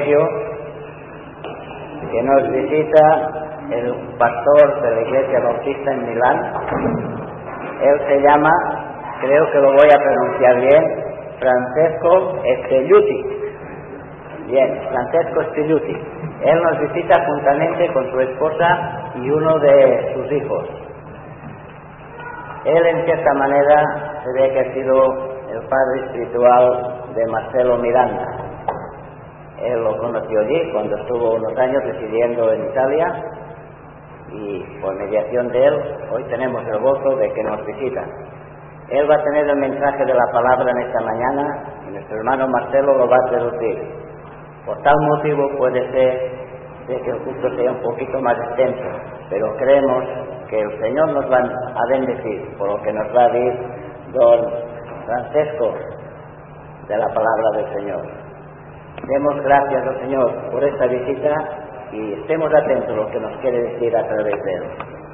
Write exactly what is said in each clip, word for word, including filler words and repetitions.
privilegio que nos visita el pastor de la Iglesia Bautista en Milán. Él se llama, creo que lo voy a pronunciar bien, Francesco Stelluti. Bien, Francesco Stelluti. Él nos visita juntamente con su esposa y uno de sus hijos. Él, en cierta manera, se ve que ha sido el padre espiritual de Marcelo Miranda. Él lo conoció allí cuando estuvo unos años residiendo en Italia, y por mediación de él hoy tenemos el gozo de que nos visita. Él va a tener el mensaje de la palabra en esta mañana y nuestro hermano Marcelo lo va a traducir. Por tal motivo puede ser de que el culto sea un poquito más extenso, pero creemos que el Señor nos va a bendecir por lo que nos va a decir don Francesco de la palabra del Señor. Demos gracias al Señor por esta visita y estemos atentos a lo que nos quiere decir a través de él.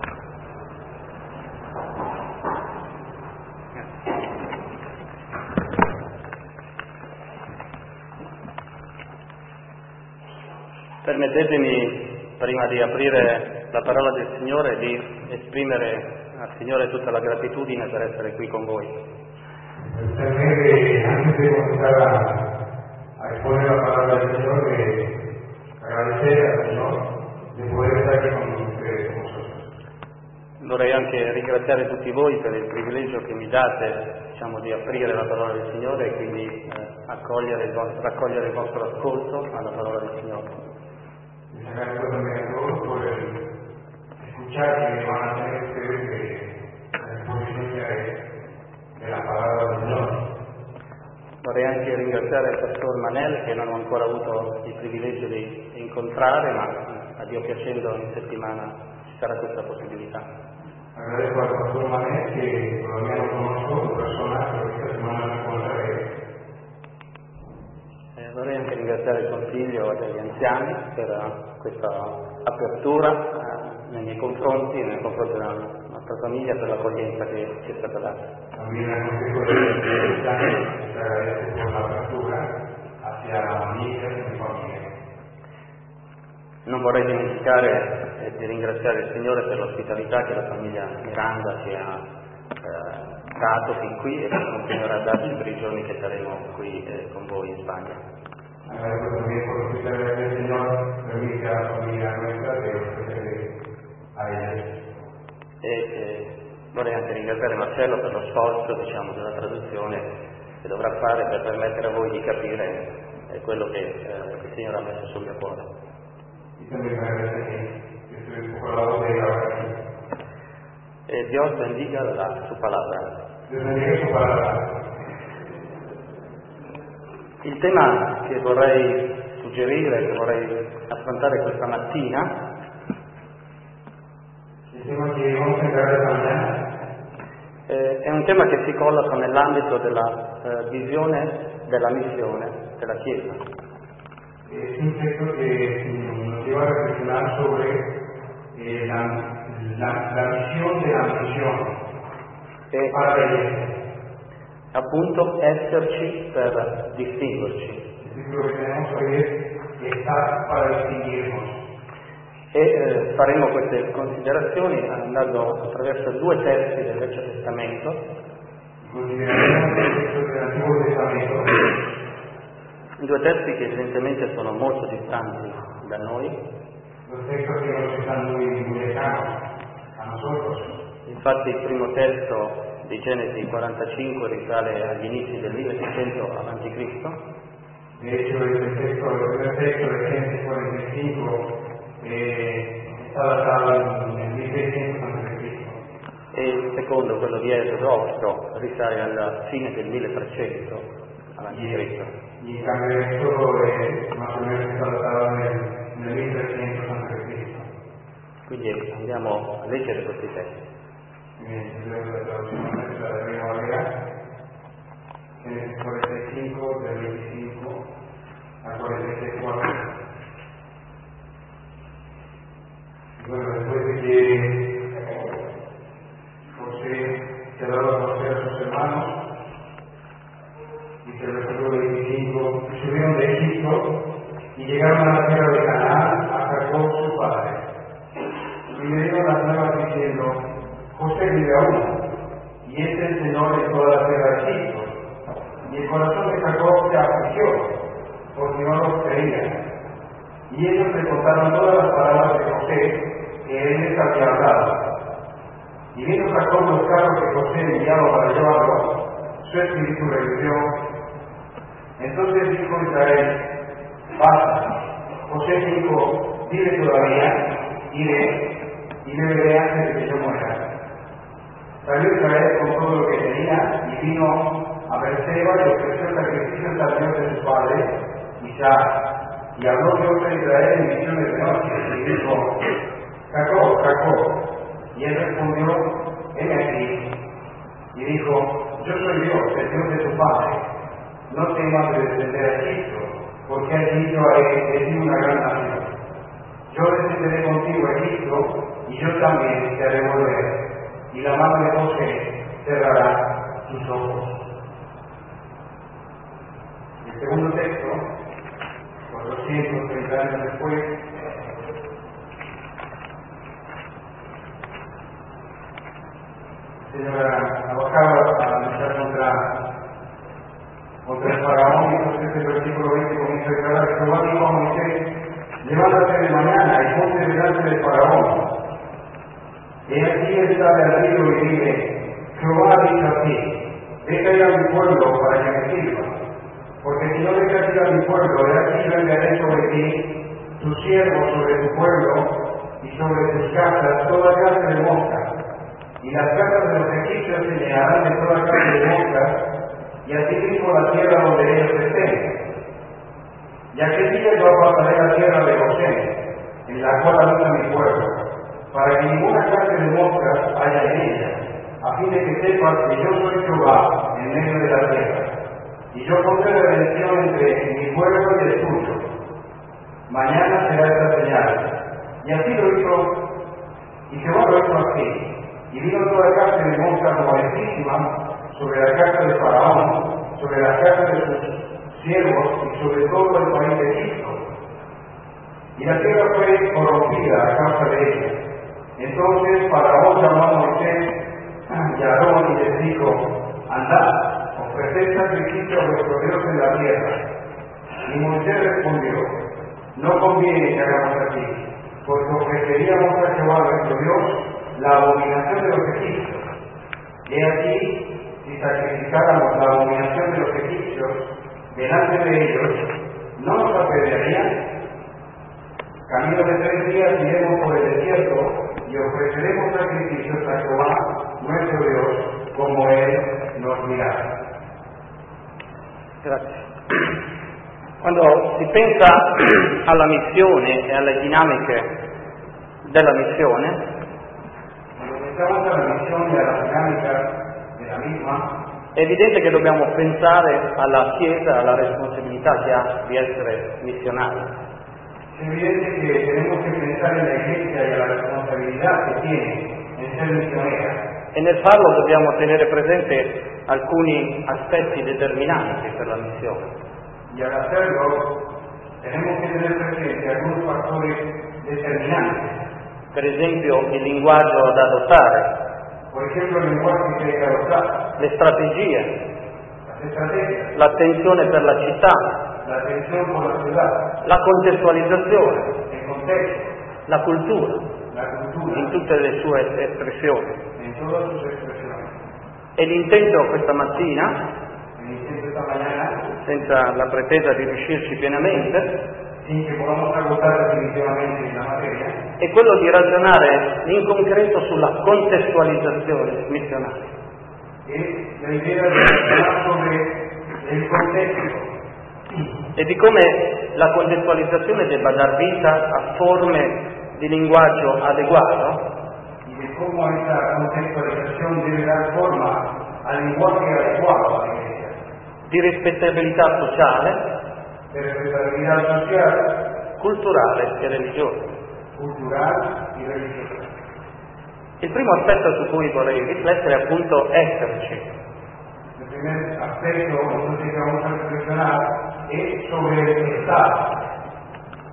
Permettetemi, prima di aprire la parola del Signore, di esprimere al Signore tutta la gratitudine per essere qui con voi. Permette, antes de comenzar a, a exponer la palabra del Señor, de agradecer al Señor de poder estar aquí con ustedes, con nosotros. Vorrei anche ringraziare tutti voi per il privilegio che mi date, diciamo, di aprire la parola del Signore e quindi eh, accogliere il vostro, raccogliere il vostro ascolto alla parola del Signore. Les agradezco también a todos por el escuchar que van a tener ustedes de la exposición de, de la palabra del Señor. Vorrei anche ringraziare il Pastor Manel, che non ho ancora avuto il privilegio di incontrare, ma a Dio piacendo in settimana ci sarà questa possibilità. Agradezco al Pastor Manel, que todavía no conozco en persona, pero esta semana me encontraré. Eh, vorrei anche ringraziare il Consiglio degli anziani per questa apertura eh, nei miei confronti e nei confronti della nostra famiglia, per l'accoglienza che ci è stata data. También al Consejo de Ancianos les agradezco por la apertura hacia mi hija y mi familia. Non vorrei dimenticare eh, di ringraziare il Signore per l'ospitalità che la famiglia Miranda ci ha eh, dato fin qui e che continuerà a darci per i giorni che saremo qui eh, con voi in Spagna. Agradezco también por la hospitalidad que el Señor permite a la familia nuestra de ofrecerle a ellos. E eh, vorrei anche ringraziare Marcello per lo sforzo, diciamo, della traduzione che dovrà fare per permettere a voi di capire eh, quello che eh, il Signore ha messo sul mio cuore. Y también me agradece que, que estoy un poco al lado de ella ahora aquí. E Dios bendiga la su palabra. Dios bendiga su palabra. Il tema che vorrei suggerire, che vorrei affrontare questa mattina, El tema que vamos a entrar esta mañana eh, è un tema che si colloca nell'ambito della eh, visione della missione della Chiesa. es un texto que nos lleva a reflexionar sobre eh, la, la, la misión de la misión E para la iglesia. appunto esserci per distinguerci. El título que tenemos hoy es Estar para distinguirnos. E eh, faremo queste considerazioni andando attraverso due testi del Vecchio Testamento, Consideraremos el texto del Antiguo Testamento, due testi che evidentemente sono molto distanti da noi. los textos que nos están muy, muy lejanos a nosotros. Infatti il primo testo di Genesi quarantacinque risale agli inizi del milleseicento avanti Cristo. De hecho, el texto, el primer texto de Génesis cuarenta y cinco eh, está datado en el mil seiscientos antes de Cristo. E il secondo, quello di Esodo otto, risale alla fine del milletrecento avanti Cristo. Y en cambio esto eh, más o menos está datado en el, en el mil trescientos antes de Cristo. Quindi andiamo a leggere questi testi. Bien, leo la traducción de la Reina Valera, Génesis cuarenta y cinco, del veinticinco a cuarenta y seis, cuatro. Bueno, después de que José se ha dado a conocer a sus hermanos, dice el versículo veinticinco, subieron de Egipto y y llegaron a la tierra de Canaán a Jacob su padre. Y le dieron las nuevas diciendo, José vive aún, y es el Señor de toda la tierra de Egipto. Y el corazón de Jacob se afligió, porque no los creía. Y ellos le contaron todas las palabras de José que él les había hablado. Y vino Jacob los carros que José enviaba para llevarlo, su espíritu revivió. Entonces dijo Israel, basta. José dijo, vive todavía, iré y beberé antes de que yo muera. Salió Israel con todo lo que tenía y vino a Berseba y ofreció sacrificios al Dios de su padre, Isaac. Y habló Dios de Israel en visiones de noche y dijo, Jacob, Jacob. Y él respondió, heme aquí. Y dijo, yo soy Dios, el Dios de tu padre. No temas de descender a Egipto, porque allí yo haré de ti una gran nación. Yo descenderé contigo a Egipto, y yo también te haré volver. Y la mano de José cerrará tus ojos. El segundo texto, cuatrocientos treinta años después, el Señor abajaba a luchar contra, contra el faraón, y entonces el versículo veinte comienza a declarar que Jehová dijo a Moisés, levántate de mañana y ponte delante del faraón. He aquí él sale al río y dice, Jehová ha dicho así, deja ir a mi pueblo para que me sirva, porque si no dejas ir a mi pueblo, he aquí yo enviaré sobre ti, tus siervos sobre tu pueblo, y sobre tus casas toda clase de moscas, y las casas de los egipcios se llenarán de toda clase de moscas, y así mismo la tierra donde ellos estén. Y aquel día yo apartaré la tierra de Gosén, en la cual habita mi pueblo, para que ninguna clase de moscas haya en ella, a fin de que sepas que yo soy Jehová en medio de la tierra. Y yo pondré redención entre mi pueblo y el tuyo. Mañana será esta señal. Y así lo hizo, y Jehová lo hizo así. Y vino toda clase de moscas molestísimas sobre la casa de Faraón, sobre la casa de sus siervos y sobre todo el país de Egipto. Y la tierra fue corrompida a causa de ella. Entonces Faraón llamó a Moisés y a Aarón y les dijo, andad, ofreced sacrificio a vuestro Dios en la tierra. Y Moisés respondió, no conviene que hagamos así, porque ofreceríamos a Jehová nuestro Dios la abominación de los egipcios. He aquí, si sacrificáramos la abominación de los egipcios delante de ellos, ¿no nos apedrearían? Camino de tres días iremos por el desierto y ofreceremos sacrificios a Jehová nuestro Dios, como Él nos dirá. Grazie. Quando si pensa alla missione e alle dinamiche della missione, Quando pensiamo alla missione e alla dinamica della misma, è evidente che dobbiamo pensare alla Chiesa, alla responsabilità che ha di essere missionari. es evidente que tenemos que pensar en la Iglesia y a la responsabilidad que tiene en ser misionera. E nel farlo dobbiamo tenere presente alcuni aspetti determinanti per la missione. Y al hacerlo, tenemos que tener presente algunos factores determinantes. Per esempio il linguaggio da adottare, Por ejemplo, el lenguaje que hay que adoptar, le strategie, las estrategias, l'attenzione per la città, la atención por la ciudad, la contestualizzazione, el contexto, la cultura, la cultura, in tutte le sue espressioni. en todas sus expresiones. E l'intento questa mattina, El intento esta mañana, senza la pretesa di riuscirci pienamente, sin que podamos agotar definitivamente la materia, è quello di ragionare in concreto sulla contestualizzazione missionaria. es la idea de reflexionar sobre el contexto E di come la contestualizzazione debba dar vita a forme di linguaggio adeguato, y de cómo esa contextualización debe dar forma al lenguaje adecuado a la Iglesia, di rispettabilità sociale, de responsabilidad social, culturale e religiosa. cultural y religiosa. Il primo aspetto su cui vorrei riflettere è appunto esserci. El primer aspecto entonces que vamos a reflexionar es sobre el Estado.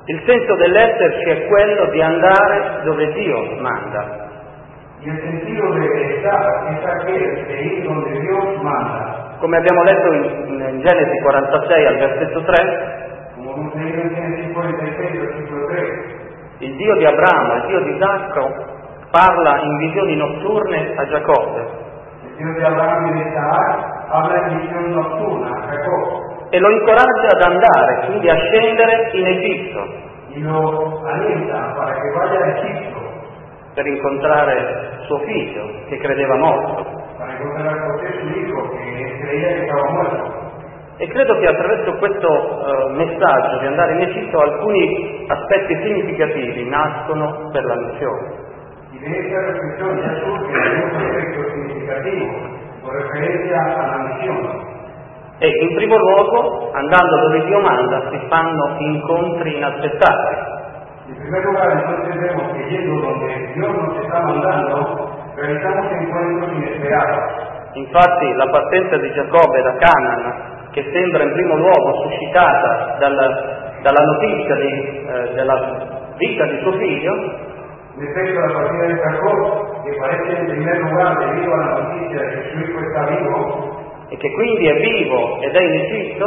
Il senso dell'esserci è quello di andare dove Dio manda. Y el sentido de estar es aquel de ir donde Dios manda. Come abbiamo letto in, in Genesi quarantasei al versetto tre, Como hemos leído en Génesis cuarenta y seis, versículo tres, il Dio di Abramo, il Dio di Isacco, parla in visioni notturne a Giacobbe el Dios de Abraham y de Isaac habla en visión nocturna a Jacob e lo incoraggia ad andare, quindi a scendere in Egitto y lo alienta para que vaya a Egipto per incontrare suo figlio che credeva morto. para encontrar a José su hijo que creía que estaba muerto. E credo che attraverso questo uh, messaggio di andare in Egitto alcuni aspetti significativi nascono per la missione. Y de esta reflexión ya surge algún aspecto significativo con referencia a la misión. E in primo luogo, andando dove Dio manda, si fanno incontri inaspettati. En primer lugar, entonces vemos que yendo donde Dios nos está mandando, realizamos encuentros inesperados. Infatti la partenza di Giacobbe da Canaan, che sembra in primo luogo suscitata dalla, dalla notizia di, eh, della vita di suo figlio, Respecto a la partida de Jacob, que parece en primer lugar debido a la noticia de que su hijo está vivo, e che quindi è vivo ed è in Egitto,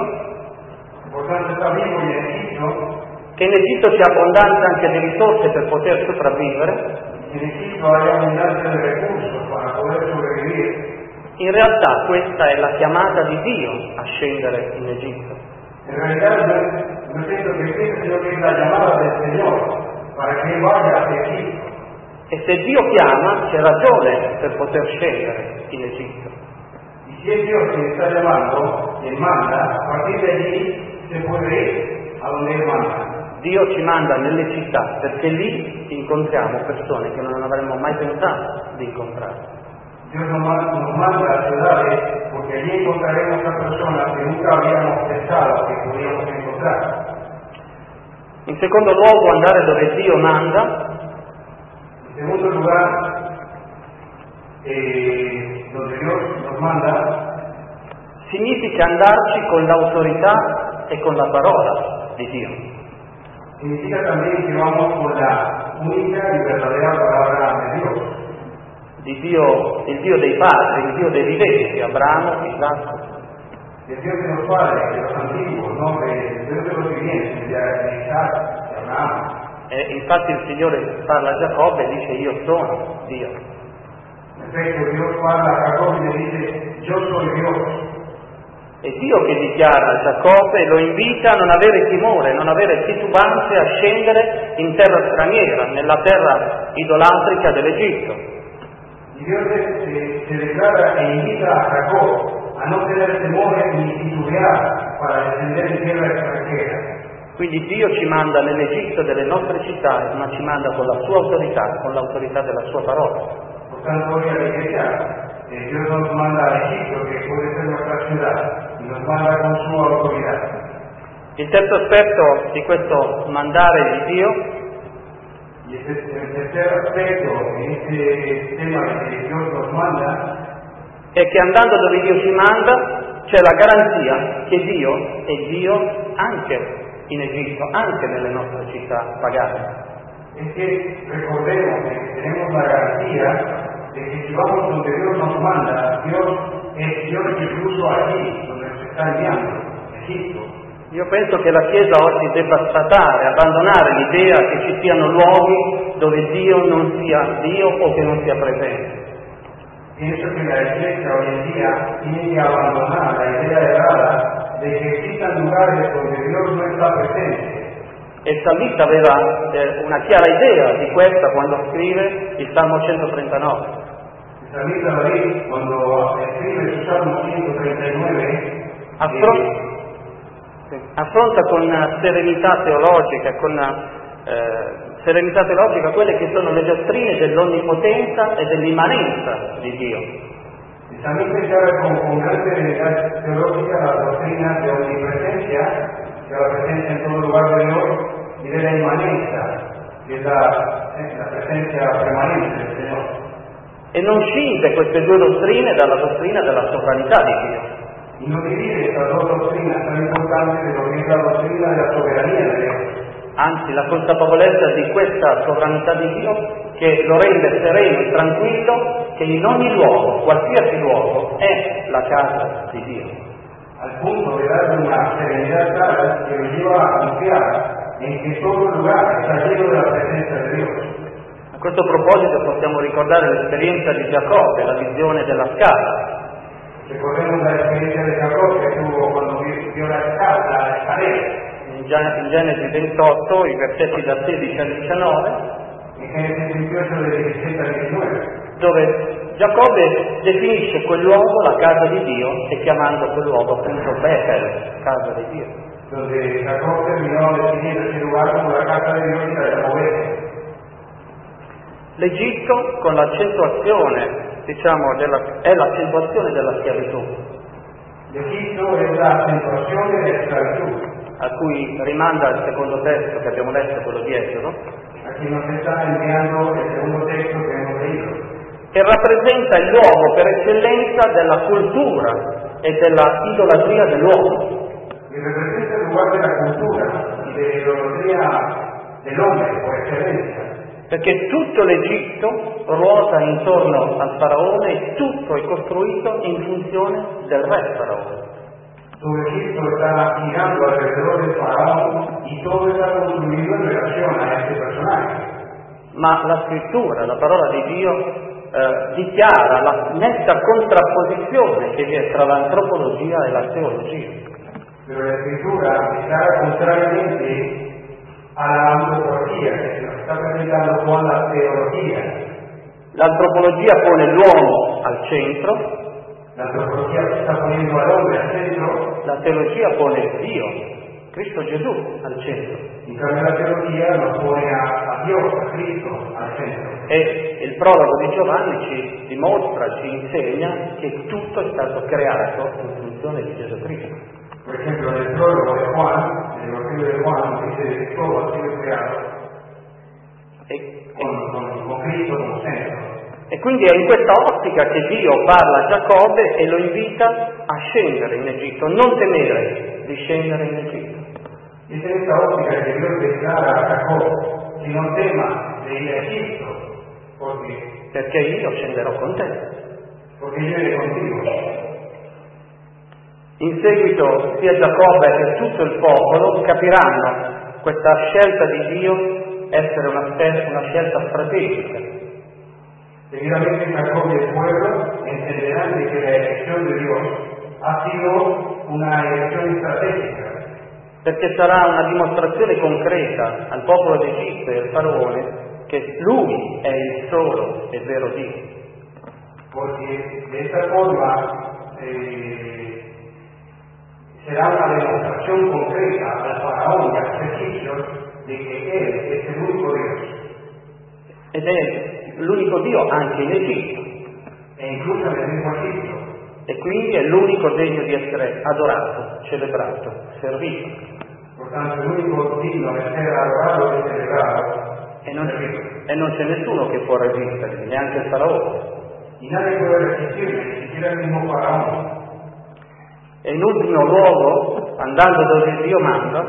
por tanto está vivo y en Egipto, che in Egitto c'è abbondanza anche di risorse per poter sopravvivere, en Egipto hay abundancia de recursos para poder sobrevivir. in realtà questa è la chiamata di Dio a scendere in Egitto. En realidad, no, no siento que existe, sino que es la llamada del Señor para que Él vaya a Egipto. E se Dio chiama, c'è ragione per poter scendere in Egitto. Y si es Dios quien está llamando, quien manda, a partir de allí se puede ir a donde Él manda. Dio ci manda nelle città perché lì incontriamo persone che non avremmo mai pensato di incontrare. Dios nos manda, nos manda a ciudades porque allí encontraremos a personas que nunca habíamos pensado que podíamos encontrar. In secondo luogo, andare dove Dio manda En segundo lugar, eh, donde Dios nos manda, significa andarci con l'autorità e con la parola di Dio. significa también que vamos con la única y verdadera palabra de Dios. Di Dio, il Dio dei padri, il Dio dei viventi, Abramo, Isacco. El Dios de los padres, de los antiguos, ¿no? El Dios de los vivientes, de Isaac, de Abraham. E infatti il Signore parla a Giacobbe e dice io sono Dio. En efecto, Dios parla a Jacob y le dice, yo soy Dios. È Dio che dichiara a Giacobbe e lo invita a non avere timore, non avere titubanze a scendere in terra straniera, nella terra idolatrica dell'Egitto. Y Dios se, se declara e invita a Jacob a no tener temores ni titubear para descender en tierra extranjera. Quindi Dio ci manda nell'Egitto delle nostre città, ma ci manda con la sua autorità, con l'autorità della sua parola. Por tanto, hoy a la iglesia, eh, Dios nos manda a Egipto, que puede ser nuestra ciudad, y nos manda con su autoridad. Il terzo aspetto di questo mandare di Dio Y este, el tercer aspecto en este tema que Dios nos manda è che andando dove Dio ci manda c'è la garanzia che Dio è Dio anche in Egitto, anche nelle nostre città pagane. es que recordemos que tenemos la garantía de que si vamos donde Dios nos manda, Dios es Dios incluso allí, donde nos está enviando, Egipto. Io penso che la Chiesa oggi debba sfatare, abbandonare l'idea che ci siano luoghi dove Dio non sia Dio o che non sia presente. Pienso que la iglesia hoy en día tiene que abandonar la idea errada de que existan lugares donde Dios no está presente. E il salmista aveva eh, una chiara idea di questa quando scrive il Salmo centotrentanove. El salmista David, cuando escribe su Salmo ciento treinta y nueve, Affron- sì, affronta con serenità teologica, con eh, serenità teologica quelle che sono le dottrine dell'onnipotenza e dell'immanenza di Dio. el salmista encara con, con gran serenidad teológica las doctrinas de omnipresencia, de la presencia en todo lugar de Dios, y de la inmanencia, que es la, eh, la presencia permanente del Señor. E non scinde queste due dottrine dalla dottrina della sovranità di Dio. Y no divide estas dos doctrinas tan importantes de lo que es la doctrina de la soberanía de Dios. anzi la consapevolezza di questa sovranità di Dio che lo rende sereno e tranquillo che in ogni luogo, qualsiasi luogo, è la casa di Dio. Al punto de darle una serenidad tal que lo lleva a confiar en que todo lugar está lleno de la presencia de Dios. A questo proposito possiamo ricordare l'esperienza di Giacobbe, la visione della scala. Recordemos la experiencia de Jacob que tuvo cuando vio la escala, la escalera. In Genesi ventotto, i versetti da sedici a diciannove, En Génesis veintiocho de diecisiete a diecinueve, dove Giacobbe definisce quel luogo la casa di Dio e chiamando quel luogo appunto Betel, casa di Dio. donde Jacob terminó definiendo ese lugar como la casa de Dios y la llamó Betel. L'Egitto con l'accentuazione, diciamo, della, è l'accentuazione della schiavitù, Egipto es la acentuación de la esclavitud. a cui rimanda il secondo testo che abbiamo letto, quello di Esodo, Aquí nos está enviando el segundo texto que hemos leído. e rappresenta il luogo per eccellenza della cultura e della idolatria dell'uomo. Y representa el lugar de la cultura y de la idolatría del hombre por excelencia. Perché tutto l'Egitto ruota intorno al faraone e tutto è costruito in funzione del re faraone. Todo Egipto está girando alrededor del faraón y todo está construido en relación a este personaje. Ma la scrittura, la parola di Dio, eh, dichiara la netta contrapposizione che vi è tra l'antropologia e la teologia. Pero la escritura declara contrariamente a la antropología que se nos está presentando con la teología. L'antropologia pone l'uomo al centro, La antropología está poniendo al hombre al centro, la teologia pone Dio, Cristo Gesù, al centro. y cambio la teología nos pone a, a Dios, a Cristo, al centro. E il prologo di Giovanni ci dimostra, ci insegna che tutto è stato creato in funzione di Gesù Cristo. Por ejemplo, en el prólogo de Juan, en el Evangelio de Juan, dice que todo ha sido creado E, con, con, con Cristo como centro. e quindi è in questa ottica che Dio parla a Giacobbe e lo invita a scendere in Egitto, non temere di scendere in Egitto. Es en esta óptica que Dios declara a Jacob que no tema de ir a Egipto, porque, Perché io scenderò con te. porque yo iré contigo. In seguito sia Giacobbe che tutto il popolo capiranno questa scelta di Dio essere una, una scelta strategica. Seguidamente Jacob y el pueblo entenderán de que la elección de Dios ha sido una elección estratégica, Perché sarà una dimostrazione concreta al popolo d'Egitto e al faraone che lui è il solo e vero Dio. porque de esta forma eh, será una demostración concreta al faraón y a los egipcios de que Él es el único Dios, Ed è l'unico Dio anche in Egitto, e incluso en el mismo Egipto. e quindi è l'unico degno di essere adorato, celebrato, servito. Por tanto, el único digno de ser adorado y celebrado, E non, e non c'è nessuno che può resistere, neanche il faraone. y nadie puede resistirle, ni siquiera el mismo faraón. E in ultimo luogo, andando dove Dio manda,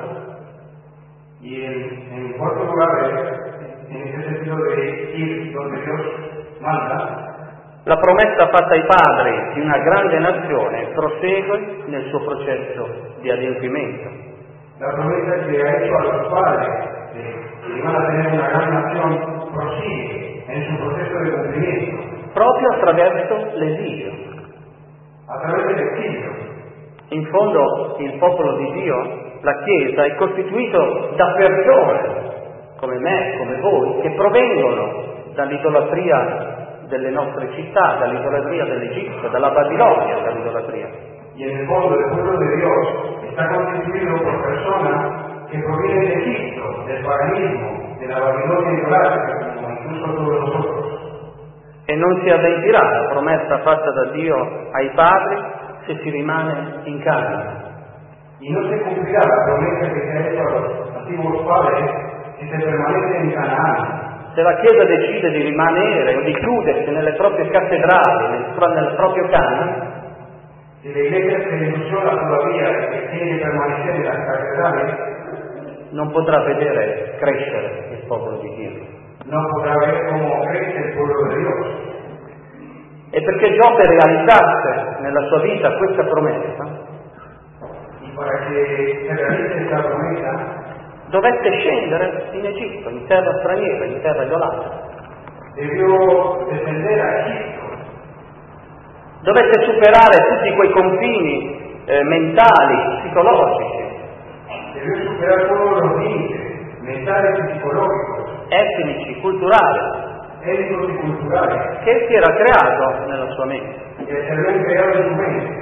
Y en, en cuarto lugar, en ese sentido de ir donde Dios manda, la promessa fatta ai padri di una grande nazione prosegue nel suo processo di adempimento. la promesa que ha hecho a los padres de que iban a tener una gran nación prosigue en su proceso de cumplimiento Proprio attraverso l'esilio. a través del exilio. In fondo il popolo di Dio, la Chiesa, è costituito da persone, come me, come voi, che provengono dall'idolatria delle nostre città, dall'idolatria dell'Egitto, dalla Babilonia, dall'idolatria. Y en el fondo el pueblo de Dios está constituido por personas que provienen de Egipto, del paganismo, de la Babilonia idolátrica, como incluso todos nosotros. E non si avventirà la promessa fatta da Dio ai padri se si rimane in Canaan. Y no se cumplirá la promesa que se ha hecho a los antiguos padres si se permanece en Canaán. Se la Chiesa decide di rimanere o di chiudersi nelle proprie cattedrali, nel, nel proprio Canaan, Si la iglesia se ilusiona todavía de que tiene que permanecer en las catedrales, non potrà vedere crescere il popolo di Dio. No podrá ver cómo crece el pueblo de Dios. E perché Giobbe realizzasse nella sua vita questa promessa, Y para que se realice esta promesa, dovette scendere in Egitto, in terra straniera, in terra isolata. debió descender a Egipto. Dovette superare tutti quei confini eh, mentali, psicologici, Debió superar todos los límites mentales y psicológicos, etnici, culturali, étnicos y culturales che si era creato nella sua mente. que se habían creado en su mente.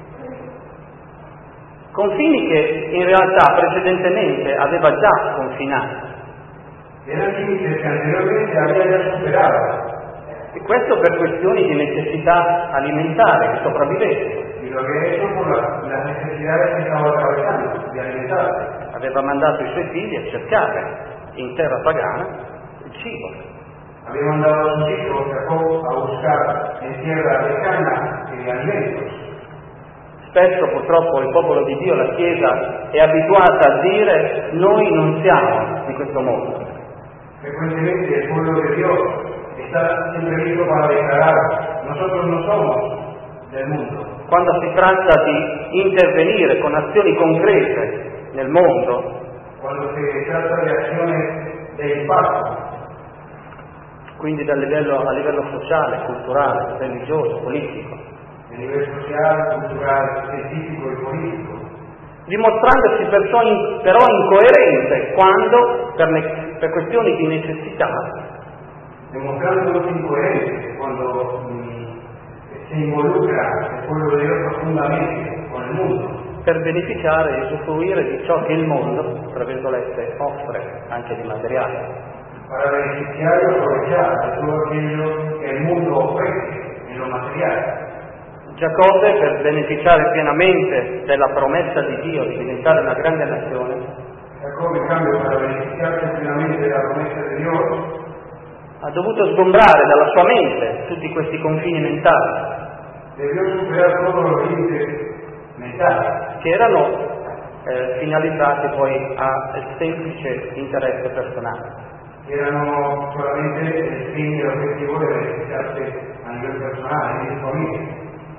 Confini che in realtà precedentemente aveva già confinato. Eran límites que anteriormente había ya superado. E questo per questioni di necessità alimentare, di sopravvivenza. Y lo que he hecho por la- las necesidades que estaba atravesando, de alimentarse. Aveva mandato i suoi figli a cercare in terra pagana il cibo. Había mandado a sus hijos, Jacob, a buscar en tierra lejana eh, alimentos. Spesso purtroppo il popolo di Dio, la Chiesa, è abituata a dire noi non siamo di questo mondo. Frecuentemente el pueblo de Dios está siempre listo para declarar, nosotros no somos del mundo. Quando si tratta di intervenire con azioni concrete nel mondo, Cuando se trata de acciones de impacto, quindi dal livello, a livello sociale, culturale, religioso, politico, a nivel social, cultural, científico y político, dimostrandosi perciò in- però incoerente quando, per, le- per questioni di necessità, demostrándonos incoherentes cuando mm, se involucra el pueblo de Dios profundamente con el mundo, per beneficiare e usufruire di ciò che il mondo, tra virgolette, offre anche di materiale. para beneficiar y aprovechar de todo aquello que el mundo ofrece en lo material. Giacobbe, per beneficiare pienamente della promessa di Dio di diventare una grande nazione, Jacob, en cambio, para beneficiarse plenamente de la promesa de Dios, ha dovuto sgombrare dalla sua mente tutti questi confini mentali debió superar todos los límites mentales che erano eh, finalizzati poi al semplice interesse personale. que erano solamente el fin y el objetivo de beneficiarse a nivel personal, en su familia.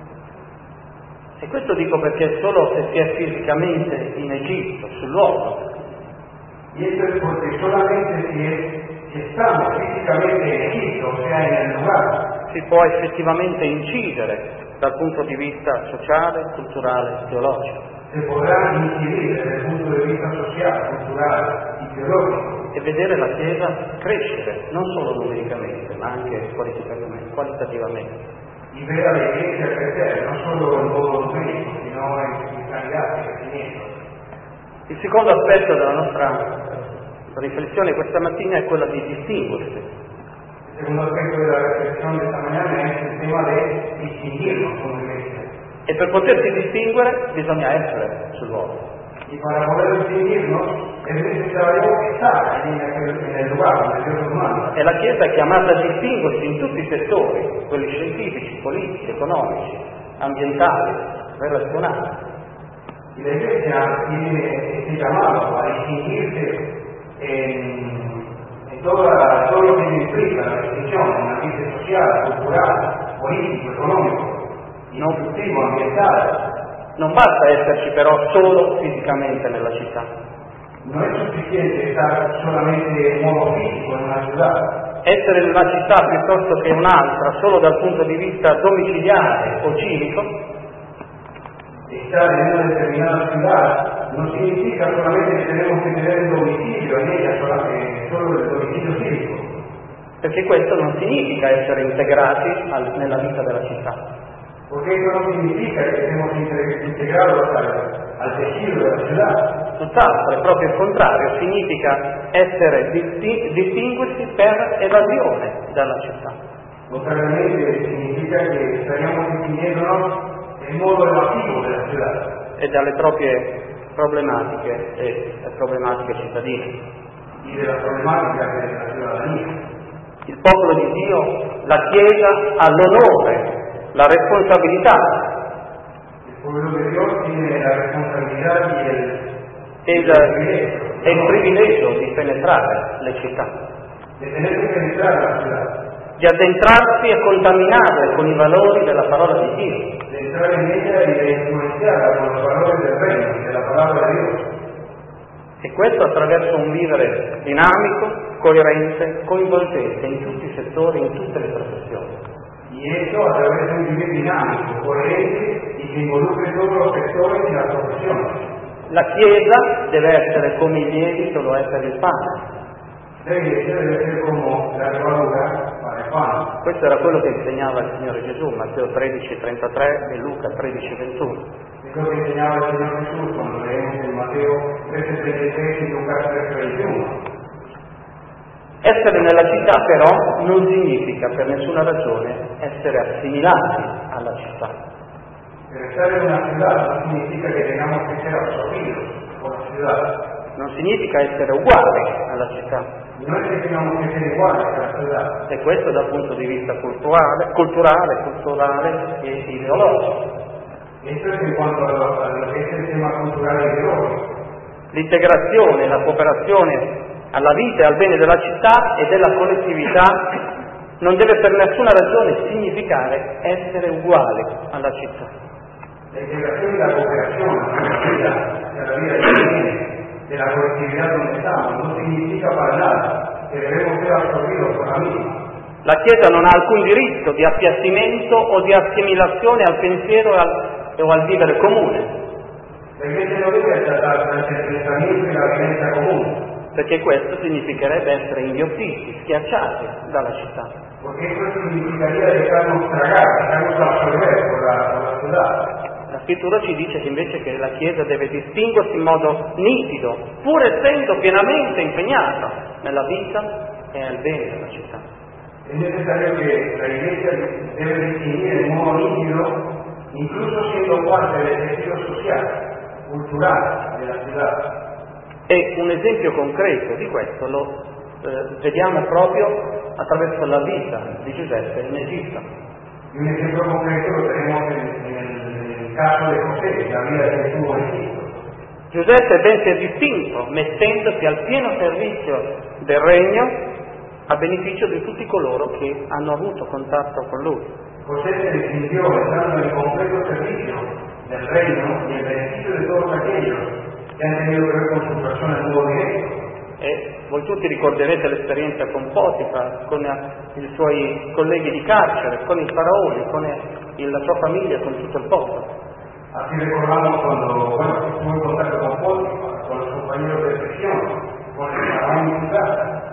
E questo dico perché solo se si è fisicamente in Egitto, sul luogo, Y esto es porque solamente si, es, si estamos físicamente en Egipto, o sea, en el lugar, si può effettivamente incidere dal punto di vista sociale, culturale, teologico se podrá incidir desde el punto de vista social, cultural y teológico e vedere la Chiesa crescere, non solo numericamente, ma anche qualitativamente. qualitativamente. y ver a la iglesia crecer, no solo en modo numérico, sino en, en calidad de crecimiento. Il secondo aspetto della nostra riflessione questa mattina è quello di distinguersi. El segundo aspecto de la reflexión de esta mañana es el tema de distinguirnos como iglesia. E per potersi distinguere bisogna essere sul luogo. Y para poder distinguirnos es necesario estar en el, en el lugar donde Dios nos manda. E la Chiesa è chiamata a distinguersi in tutti i settori, quelli scientifici, politici, economici, ambientali, relazionali. Y la iglesia tiene este llamado a distinguirse en, en toda, todo lo que implica la distinción en el ambiente social, cultural, político, económico, instructivo, ambiental. Non basta esserci però solo fisicamente nella città. No es suficiente estar solamente en modo físico en una ciudad. Essere in una città piuttosto che in un'altra solo dal punto di vista domiciliare o civico Estar en una determinada ciudad no significa solamente que tenemos que tener el domicilio en ella, solamente, solo el domicilio cívico. perché questo non significa essere integrati al- nella vita della città. Porque eso no significa que estemos inter- integrados al, al tejido de la ciudad. Tutt'altro, è proprio il contrario, significa essere disti- distinguersi per evasione dalla città. Contrariamente significa que estaríamos distinguiéndonos en modo evasivo de la ciudad E dalle proprie problematiche e e problematiche cittadine. y de las problemáticas de la ciudadanía. Il popolo di Dio, la Chiesa, ha l'onore, la responsabilità El pueblo de Dios tiene la responsabilidad y el, e y el il, privilegio è il privilegio di penetrare le città, de tener que penetrar la ciudad, di addentrarsi e contaminarle con i valori della parola di Dio. de entrar en ella y de influenciarla con los valores del reino y de la palabra de Dios. E questo attraverso un vivere dinamico, coerente, coinvolgente in tutti i settori, in tutte le professioni. Y esto a través de un vivir dinámico, coherente y que involucre todos los sectores y las profesiones. La Chiesa deve essere come il lievito lo è per il pane. La iglesia debe ser como la levadura para el pan. Questo era quello che insegnava il Signore Gesù, Matteo tredici trentatré e Luca tredici ventuno. Es lo que enseñaba el Señor Jesús cuando leemos en Mateo trece treinta y tres y Lucas trece veintiuno. Essere nella città però non significa per nessuna ragione essere assimilati alla città. Pero estar en una ciudad no significa que tengamos que ser absorbidos por la ciudad. Non significa essere uguali alla città. No es que tengamos que ser iguales a la ciudad. E questo dal punto di vista culturale, culturale, culturale e ideologico. Esto es en cuanto a lo, a lo que es el tema cultural e ideológico. L'integrazione, la cooperazione alla vita e al bene della città e della collettività non deve per nessuna ragione significare essere uguali alla città. La integración y la cooperación a la vida, a la vida de, de la colectividad donde estamos no significa para nada que debemos ser absorbidos por la misma. La Chiesa non ha alcun diritto di appiattimento o di assimilazione al pensiero e al, o al vivere comune. La Iglesia no debe tratarse ante el pensamiento y la vivencia común. Perché questo significherebbe essere inghiottiti, schiacciati dalla città. Porque eso significaría dejarnos tragar, dejarnos absorber por la, por la ciudad. La scrittura ci dice che invece che la Chiesa deve distinguersi in modo nitido, pur essendo pienamente impegnata nella vita e nel bene della città. Es necesario que la Iglesia debe distinguir en modo nítido, incluso siendo parte del tejido social, cultural de la ciudad. E un esempio concreto di questo lo eh, vediamo proprio attraverso la vita di Giuseppe in Egitto. Y un ejemplo concreto lo tenemos en, en, el, en el caso de José, la vida que estuvo en Egipto. Giuseppe ben si è distinto, mettendosi al pieno servizio del regno a beneficio di tutti coloro che hanno avuto contatto con lui. José se distinguió estando en completo servicio del reino y en beneficio de todos aquellos que han tenido que ver con su persona en modo directo. E voi tutti ricorderete l'esperienza con Potifar, con i suoi colleghi di carcere, con il faraone, con il, la sua famiglia, con tutto il popolo. Así recordamos cuando bueno, estuvo en contacto con Potifar, con los compañeros de prisión, con el faraón en su casa.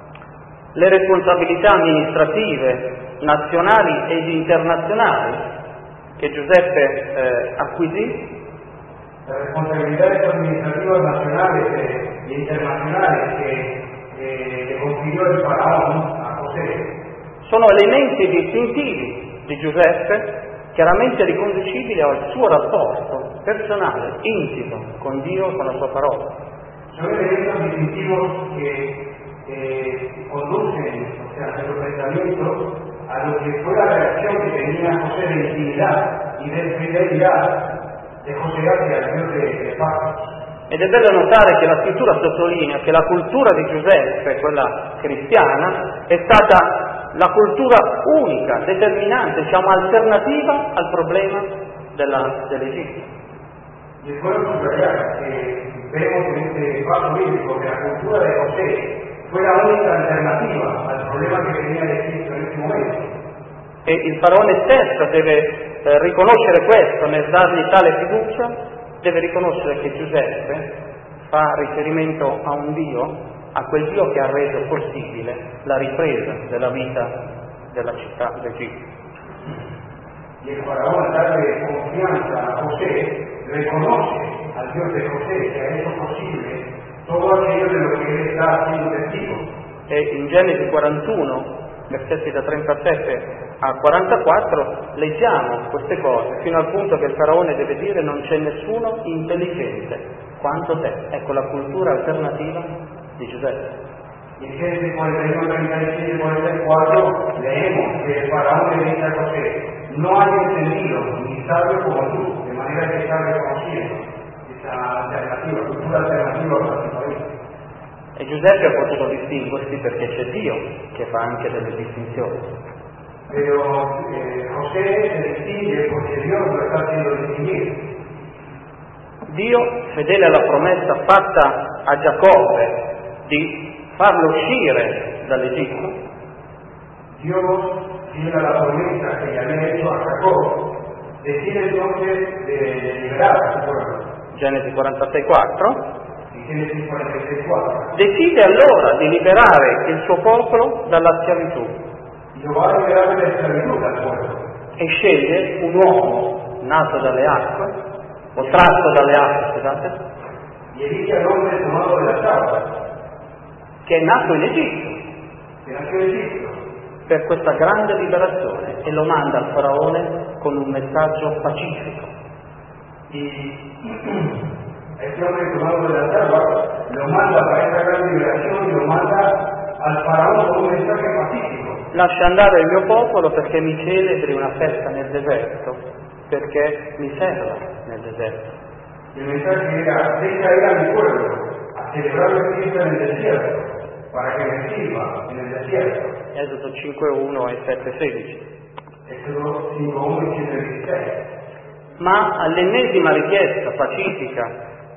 Le responsabilità amministrative nazionali ed internazionali che Giuseppe eh, acquisì Las responsabilidades administrativas nacionales e internacionales que eh, le confirió el faraón a José sono elementi distintivi di Giuseppe, chiaramente riconducibili al suo rapporto personale, intimo, con Dio e con la sua parola. son elementos distintivos que eh, conducen, o sea, nuestro pensamiento a lo que fue la reacción que tenía José de intimidad y de fidelidad de José hacia el Dios de, de paz. Ed è bello notare che la scrittura sottolinea che la cultura di Giuseppe, quella cristiana, è stata la cultura unica, determinante, diciamo alternativa al problema della, dell'Egitto. Y es bueno subrayar que vemos en este paso bíblico que la cultura de José fue la única alternativa al problema que tenía el Egipto en ese momento. E il faraone stesso deve eh, riconoscere questo, nel dargli tale fiducia, deve riconoscere che Giuseppe fa riferimento a un Dio, a quel Dio che ha reso possibile la ripresa della vita della città d'Egitto. Y el faraón, al darle confianza a José, reconoce al Dios de José que ha hecho posible todo aquello de lo que él está haciendo testigo. E in Genesi quarantuno, versetti da trentasette a quarantaquattro, leggiamo queste cose, fino al punto che il faraone deve dire non c'è nessuno intelligente quanto te. Ecco la cultura alternativa di Giuseppe. Y en Génesis cuarenta y uno, treinta y siete y cuarenta y cuatro leemos que el faraón le dice a José, no hay entendido ni sabio como tú, de manera que está reconociendo esa alternativa, cultura alternativa para su país. E Giuseppe ha potuto distinguersi perché c'è Dio che fa anche delle distinzioni. Pero eh, José se distingue porque Dios lo está haciendo distinguir. Dio, fedele alla promessa fatta a Giacobbe di farlo uscire dall'Egitto, Dios, fiel a la promesa que le había hecho a Jacob, decide entonces de, de liberar a su pueblo. Genesi quarantasei quattro, En Génesis cuarenta y seis cuatro. decide allora di liberare il suo popolo dalla schiavitù Y lo va a liberar de la esclavitud al pueblo. e sceglie un uomo nato dalle acque, o tratto dalle acque, scusate, Y elige al hombre tomado de las aguas, che è nato in Egitto que nació en Egipto, per questa grande liberazione e lo manda al faraone con un messaggio pacifico. y este hombre tomado de las aguas lo manda para esta gran liberación y lo manda al faraón con un mensaje pacífico. Lascia andare il mio popolo perché mi celebri una festa nel deserto, perché mi serva nel deserto. El mensaje era: deja ir a mi pueblo a celebrar la fiesta en el desierto, para que me sirva en el desierto. Esodo cinque uno e sette sedici. Éxodo cinco uno y siete dieciséis. Ma all'ennesima richiesta pacifica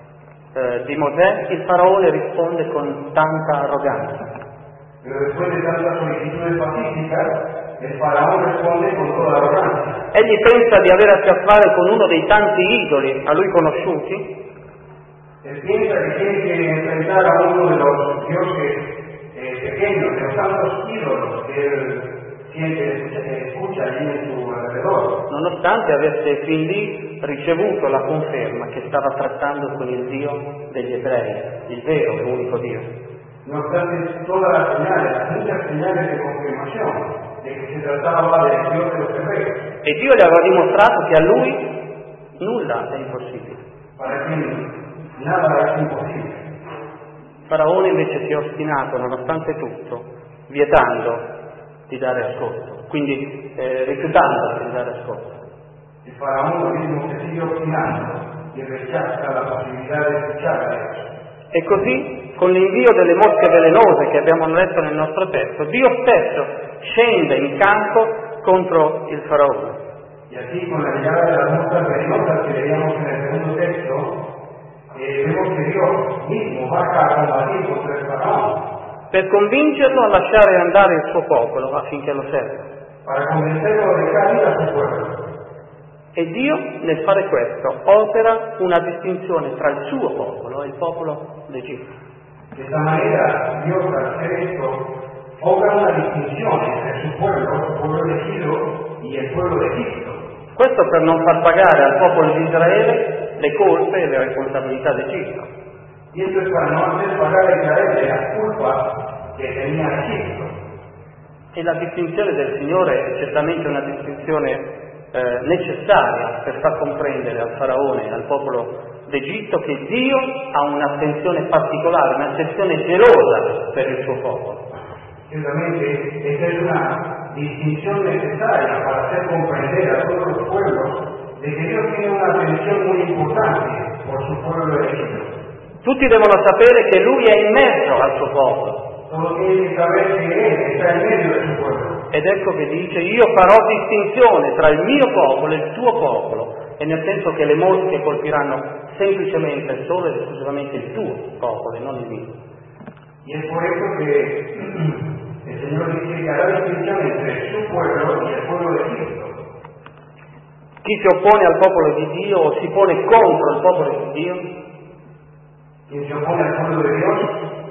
eh, di Mosè, il faraone risponde con tanta arroganza. Pero después de tantas solicitudes pacíficas, el faraón responde con toda arrogancia. Egli pensa di avere a che fare con uno dei tanti idoli a lui conosciuti, Él piensa que tiene que enfrentar a uno de los dioses eh, pequeños, de los tantos ídolos que él siente, eh, escucha allí en su alrededor. nonostante avesse fin lì ricevuto la conferma che stava trattando con il Dio degli ebrei, il vero e unico Dio. No obstante, todas las señales, muchas señales de confirmación de que se trataba del Dios de los hebreos, E Dio gli aveva dimostrato che a lui nulla è impossibile. para quien nada es imposible. Faraone invece si è ostinato, nonostante tutto, vietando di dare ascolto, quindi eh, rifiutando di dare ascolto. El faraón lo mismo se sigue obstinando y rechaza la posibilidad de escuchar a Dios. E così, con l'invio delle mosche velenose che abbiamo letto nel nostro testo, Dio stesso scende in campo contro il faraone. Y así, con la llegada de las moscas venenosas que leíamos en el segundo texto, eh, vemos que Dios mismo baja a combatir contra el faraón, per convincerlo a lasciare andare il suo popolo affinché lo serva. para convencerlo de dejar ir a su pueblo. E Dio, nel fare questo, opera una distinzione tra il suo popolo e il popolo d'Egitto. De esta manera, Dios, al hacer esto, obra una distinción entre su pueblo, su pueblo elegido, y el pueblo de Egipto. Questo per non far pagare al popolo di Israele le colpe e le responsabilità d'Egitto. Y esto es para no hacer pagar a Israel de las culpas que tenía Egipto. E la distinzione del Signore è certamente una distinzione eh, necessaria per far comprendere al faraone e al popolo d'Egitto che Dio ha un'attenzione particolare, un'attenzione gelosa per il suo popolo. Ciertamente, esta es una distinción necesaria para hacer comprender a todos los pueblos de que Dios tiene una atención muy importante por su pueblo de Egipto. Tutti devono sapere che Lui è in mezzo al suo popolo. Solo tienen que saber que Él está en medio de su pueblo. Ed ecco che dice: io farò distinzione tra il mio popolo e il tuo popolo, e nel senso che le mosche colpiranno semplicemente solo ed esclusivamente il tuo popolo e non il mio. Y es por eso que el Señor dice que hará distinción entre su pueblo y el pueblo de Egipto. Chi si oppone al popolo di Dio o si pone contro il popolo di Dio, Quien se opone al pueblo de Dios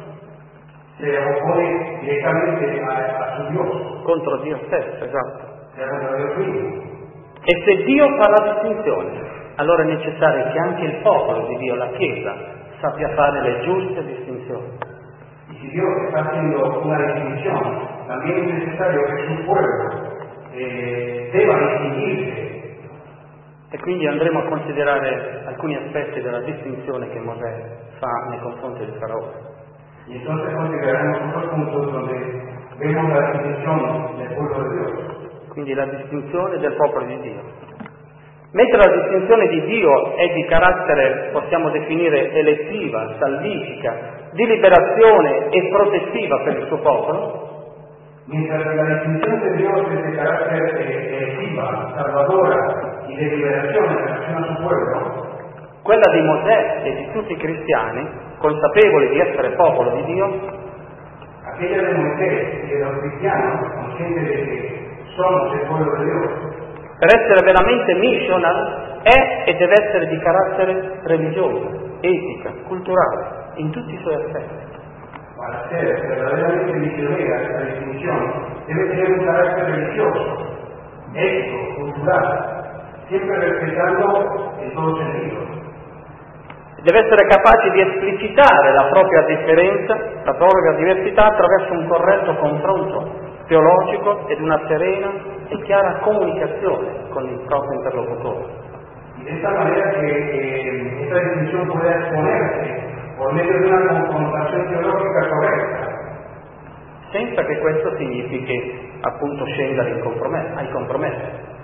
se opone directamente a, a su Dios, contro Dio stesso, esatto. sea contra Dios mismo. E se Dio fa la distinzione, allora è necessario che anche il popolo di Dio, la Chiesa, sappia fare le giuste distinzioni. Y si Dios está haciendo una distinción, también es necesario que su pueblo eh, deba distinguirse. E quindi andremo a considerare alcuni aspetti della distinzione che Mosè fa nei confronti del faraone. Y entonces consideraremos otros puntos donde vemos la distinción del pueblo de Dios. Quindi la distinzione del popolo di Dio. Mentre la distinzione di Dio è di carattere, possiamo definire, elettiva, salvifica, di liberazione e protettiva per il suo popolo, mientras la distinción de Dios es de carácter eh, electiva, salvadora y de liberación en relación a su pueblo, quella di Mosè e di tutti i cristiani, consapevoli di essere popolo di Dio, aquella de Moisés y de los cristianos, conscientes de que somos el pueblo de Dios, per essere veramente missional, è e deve essere di carattere religioso, etica, culturale, in tutti i suoi aspetti. para ser verdaderamente misionera esta distinción, debe tener un carácter religioso, ético, cultural, siempre respetando en todos sentidos. Deve essere capace di esplicitare la propria differenza, la propria diversità attraverso un corretto confronto teologico ed una serena e chiara comunicazione con il proprio interlocutore. Y de esta manera que eh, esta distinción pueda exponerse por medio de una confrontación teológica correcta, senza che questo significhi appunto scendere in compromesso, ai compromessi.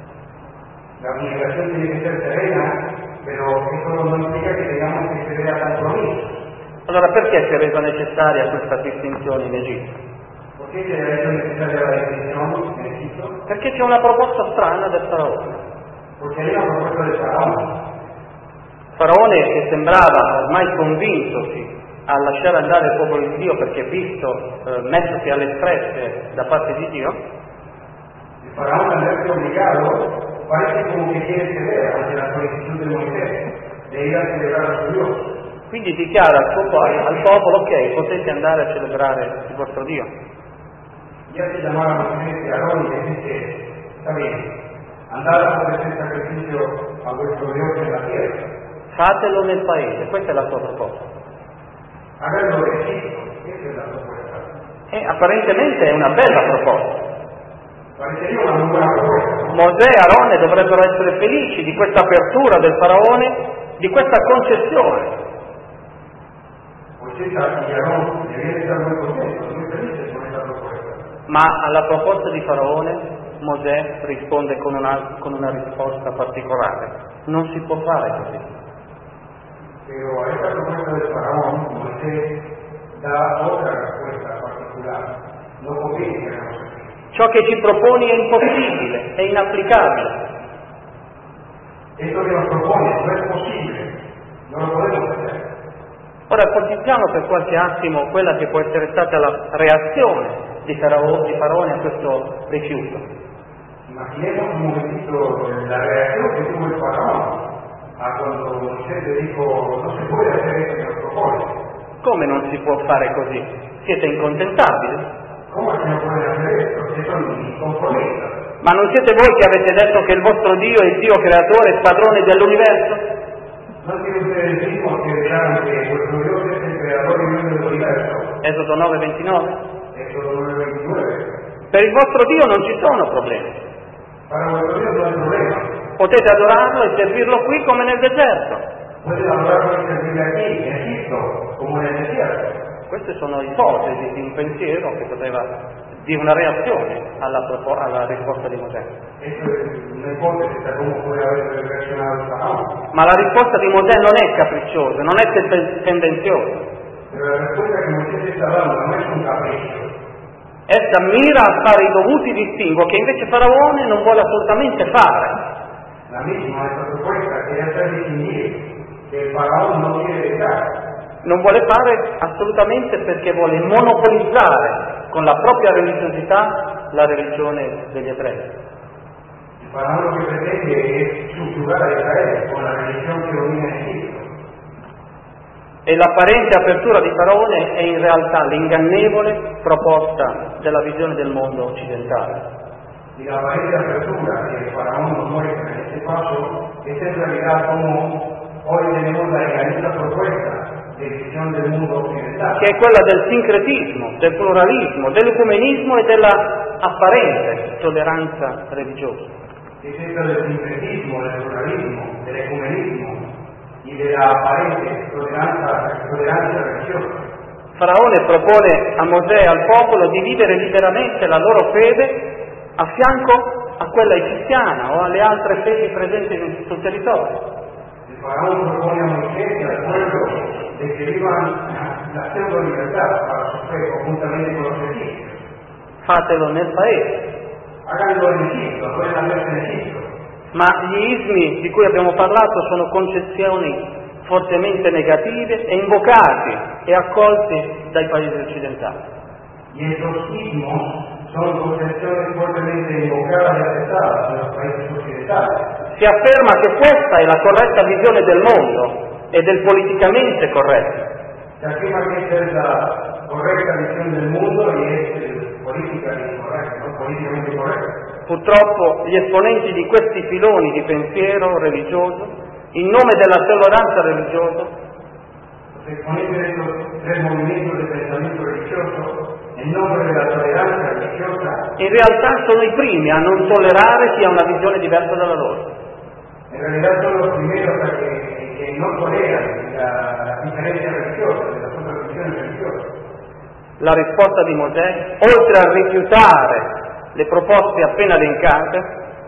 La comunicación tiene que ser serena, pero eso no implica que tengamos que ceder a compromisos. Allora perché si è resa necessaria questa distinzione in Egitto? ¿Por qué se ha hecho necesaria la distinción en Egipto? Perché c'è una proposta strana del faraone. Porque hay una propuesta del faraón. Faraone che sembrava ormai convintosi a lasciare andare il popolo di Dio perché visto eh, messosi alle strette da parte di Dio, El faraón, al verse obligado, parece como que quiere ceder ante la solicitud de Moisés de ir a celebrar a su Dios. quindi dichiara al, suo, al popolo: ok, potete andare a celebrare il vostro Dio. Y hace llamar a Moisés y a Aarón y les dice: está bien, andad a ofrecer sacrificio a vuestro Dios en la tierra. Fatelo nel paese, questa è la sua proposta. Háganlo de Egipto, esa es la propuesta. E apparentemente è una bella proposta. Parecería una muy buena propuesta, ¿no? Mosè e Aarone dovrebbero essere felici di questa apertura del faraone, di questa concessione. Moisés y Aarón debían estar muy contentos, muy felices con esta propuesta. Ma alla proposta di Faraone Mosè risponde con una, con una risposta particolare: non si può fare così. Pero a esta propuesta del faraón, Moisés da otra respuesta particular. No conviene que hagamos así. Ciò che ci proponi è impossibile, è inapplicabile. Esto que nos propone no es posible, no lo podemos hacer. Ora ipotizziamo per qualche attimo quella che può essere stata la reazione di Faraone, di Faraone a questo rifiuto. Imaginemos un momentito la reacción que tuvo el faraón a cuando Moisés le dijo: no se puede hacer esto que nos propone. Come non si può fare così? Siete incontentabili? ¿Cómo es que no pueden hacer esto? Si son inconformistas. Ma non siete voi che avete detto che il vostro Dio è il Dio creatore e padrone dell'universo? ¿No tienen ustedes mismos que dirán que vuestro Dios es el creador y dueño del universo? Esodo nove ventinove. Éxodo nueve veintinueve. Per il vostro Dio non ci sono problemi. Para vuestro Dios no hay problema. Potete adorarlo e servirlo qui come nel deserto. Pueden adorarlo y servirle aquí, en Egipto, como en el desierto. Queste sono ipotesi di un pensiero che poteva, di una reazione alla, alla risposta di Mosè. Esto es una hipótesis de cómo puede haber reaccionado el faraón. Ma la risposta di Mosè non è capricciosa, non è tendenziosa. Pero la respuesta que Moisés está dando no es un capricho. Essa mira a fare i dovuti distinguo che invece Faraone non vuole assolutamente fare. La misma, esta propuesta quiere hacer distinguir que el faraón no quiere dejar. Non vuole fare assolutamente perché vuole monopolizzare con la propria religiosità la religione degli ebrei. El faraón lo que pretende es subyugar a Israel con la religión que domina Egipto. E l'apparente apertura di Faraone è in realtà l'ingannevole proposta della visione del mondo occidentale. Y la aparente apertura que el faraón nos muestra en este paso es en realidad como hoy tenemos la engañosa propuesta de visión del mundo occidental. Che è quella del sincretismo, del pluralismo, dell'ecumenismo e della apparente tolleranza religiosa. Es esta del sincretismo, del pluralismo, del ecumenismo y de la aparente tolerancia, tolerancia religiosa. Faraone propone a Mosè e al popolo di vivere liberamente la loro fede a fianco a quella egiziana o alle altre fedi presenti sul territorio. El faraón propone a Moisés y al pueblo de que vivan la pseudo libertad para su fe conjuntamente con los egipcios. Fatelo nel paese. Háganlo en Egipto, pueden hacerse en Egipto. Ma gli ismi di cui abbiamo parlato sono concezioni fortemente negative e invocati e accolti dai paesi occidentali. Y estos ismos son concepciones fuertemente invocadas y aceptadas en los países occidentales. Si afferma che questa è la corretta visione del mondo e del politicamente corretto. Se afirma que esta es la correcta visión del mundo y es eh, política incorrecta, no políticamente correcta. Purtroppo gli esponenti di questi filoni di pensiero religioso, in nome della tolleranza religiosa, Los exponentes de estos tres movimientos de pensamiento religioso, en nombre de la tolerancia religiosa, in realtà sono i primi a non tollerare chi ha una visione diversa dalla loro. en realidad son los primeros a que, que no toleran la, las diferencias religiosas, de las otras religiones religiosas. La risposta di Mosè, oltre a rifiutare le proposte appena elencate,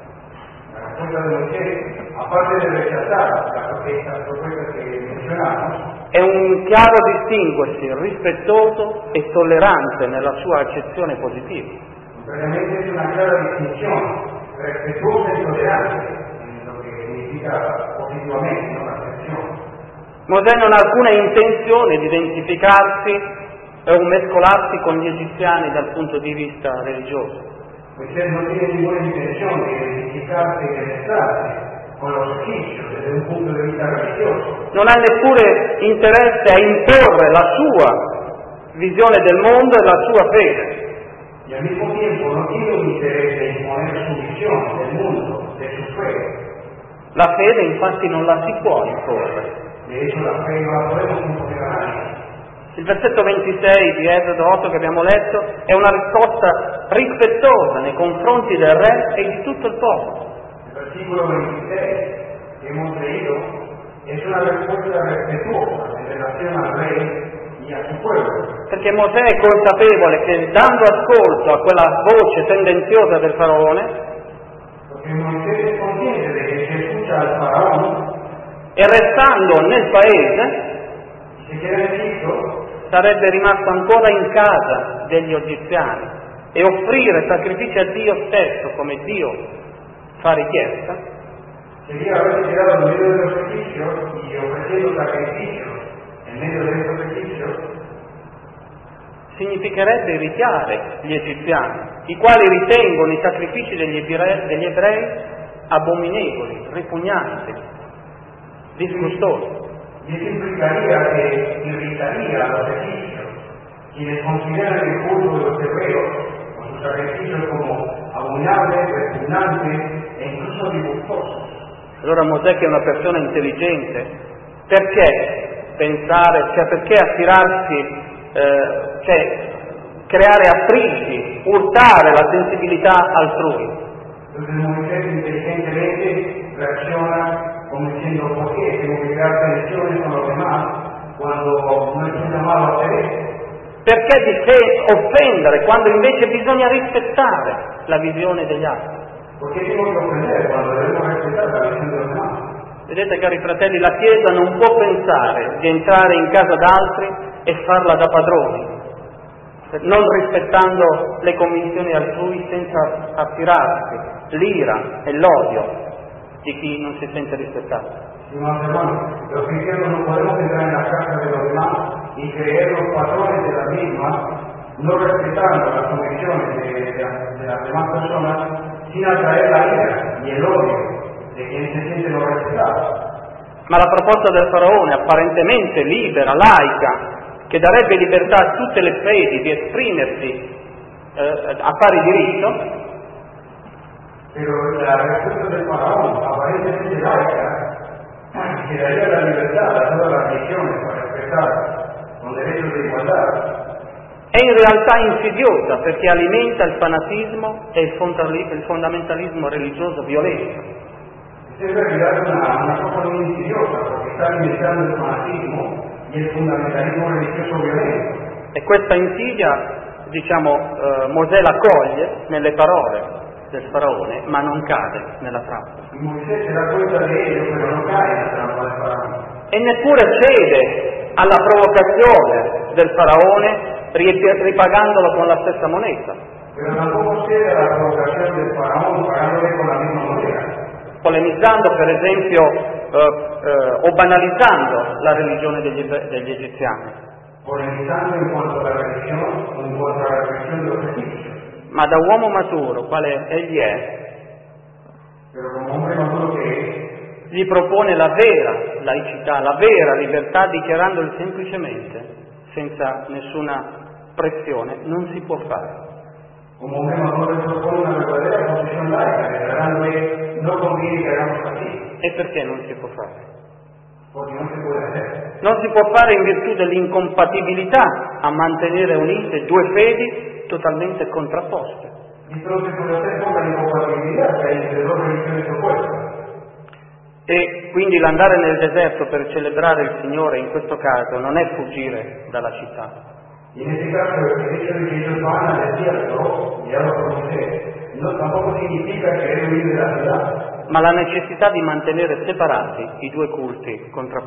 La respuesta de Moisés, aparte de rechazar las estas propuestas que mencionamos, è un chiaro distinguersi rispettoso e tollerante nella sua accezione positiva. realmente es una clara distinción respetuosa y tolerante en lo que significa positivamente, no la acepción. Mosè non ha alcuna intenzione di identificarsi o mescolarsi con gli egiziani dal punto di vista religioso. Moisés no tiene ninguna intención de identificarse y de mezclarse con los egipcios desde un punto de vista religioso. Non ha neppure interesse a imporre la sua visione del mondo e la sua fede. Y al mismo tiempo no tiene un interés de imponer su visión del mundo, de su fe. La fede infatti non la si può imporre. De hecho, la fe no la podemos imponer a nadie. Il versetto ventisei di Esodo otto che abbiamo letto è una risposta rispettosa nei confronti del re e di tutto il popolo. El versículo veintiséis que hemos leído es una respuesta respetuosa en relación al rey y a su pueblo. Perché Mosè è consapevole che dando ascolto a quella voce tendenziosa del faraone Porque Moisés es consciente de que si escucha al faraón e restando nel paese y se queda en Egipto, sarebbe rimasto ancora in casa degli egiziani e offrire sacrifici a Dio stesso come Dio fa richiesta, sería haberse quedado en medio de los egipcios y ofreciendo sacrificios en medio de estos egipcios, significherebbe irritare gli egiziani, i quali ritengono i sacrifici degli ebrei, degli ebrei abominevoli, ripugnanti, disgustosi. y eso implicaría que irritaría a los egipcios, quienes consideran el culto de los hebreos con sus sacrificios como abominables, repugnantes e incluso disgustosos. Allora Mosè, che è una persona intelligente, perché pensare, cioè perché attirarsi, eh, cioè creare attriti, urtare la sensibilità altrui? Entonces Moisés inteligentemente reacciona como diciendo, ¿por qué tengo que crear tensiones con los demás cuando no es un llamado a hacer esto? Perché dif- offendere quando invece bisogna rispettare la visione degli altri? ¿Por qué tengo que ofender cuando debemos respetar la visión de los demás? Vedete, cari fratelli, la Chiesa non può pensare di entrare in casa d'altri e farla da padroni, non rispettando le convinzioni altrui senza attirarsi l'ira e l'odio di chi non si sente rispettato. Estimados hermanos, los cristianos no podemos entrar en las casas de los demás y creer los patrones de las mismas, no respetando las convicciones de, de, de las demás personas, sin atraer la ira y el odio de quienes se sienten no respetados. Ma la proposta del faraone, apparentemente libera, laica, che darebbe libertà a tutte le fedi di esprimersi eh, a pari diritto, Pero la respuesta del faraón, aparentemente laica, que daría la libertad a todas las religiones para expresar con derechos de igualdad, è in realtà insidiosa perché alimenta il fanatismo e il, fondali- il fondamentalismo religioso violento. es en realidad una, una cosa muy insidiosa porque está alimentando el fanatismo y el fundamentalismo religioso violento. E questa insidia, diciamo, eh, Mosè la coglie nelle parole del faraone, ma non cade nella trappola. Y Moisés se da cuenta de ello, pero no cae en la trampa del faraón. E neppure cede alla provocazione del faraone ri- ripagandolo con la stessa moneta, Pero tampoco cede a la provocación del faraón pagándole con la misma moneda, polemizzando per esempio eh, eh, o banalizzando la religione degli, degli egiziani, polemizando en cuanto a la religión o en cuanto a la religión de los egipcios. ma da uomo maturo, quale egli è, Pero como hombre maduro que es, gli propone la vera laicità, la vera libertà, dichiarandoli semplicemente, senza nessuna pressione, non si può fare. como hombre maduro le propone una verdadera posición laica, declarándole no conviene que hagamos así, E perché non si può fare? porque no se puede hacer. Non si può fare in virtù dell'incompatibilità a mantenere unite due fedi totalmente contrapposte. Y esto no se puede hacer por la incompatibilidad que hay entre dos religiones opuestas. E quindi l'andare nel deserto per celebrare il Signore in questo caso non è fuggire dalla città, Y en este caso, el hecho de que ellos van al desierto, guiados por Moisés, no, tampoco significa querer huir de la ciudad, ma la necessità di mantenere separati i due culti contrapposti.